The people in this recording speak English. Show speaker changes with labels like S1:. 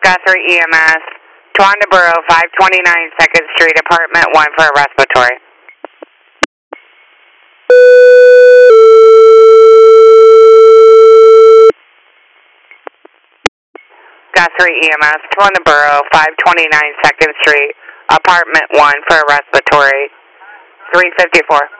S1: Guthrie EMS, Towanda Borough, 529 2nd Street, apartment 1 for a respiratory. Guthrie EMS, Towanda Borough, 529 2nd Street, apartment 1 for a respiratory. 354.